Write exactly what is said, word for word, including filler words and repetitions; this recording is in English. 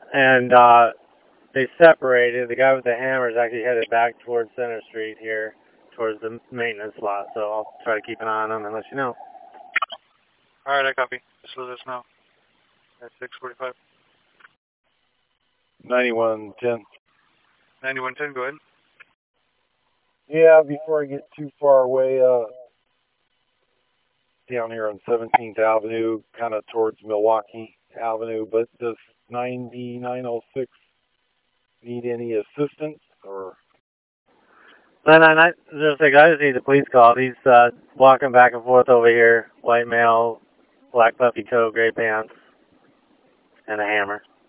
and uh, they separated. The guy with the hammer is actually headed back towards Center Street here, towards the maintenance lot. So I'll try to keep an eye on him and let you know. All right, I copy. Just let us know. At six forty-five. ninety-one ten. ninety-one ten, go ahead. Yeah, before I get too far away, uh, down here on seventeenth Avenue, kind of towards Milwaukee Avenue, but does ninety-nine oh six need any assistance, or? No, no, not, just like, I just need the police call. He's uh, walking back and forth over here, white male, black puffy coat, gray pants, and a hammer.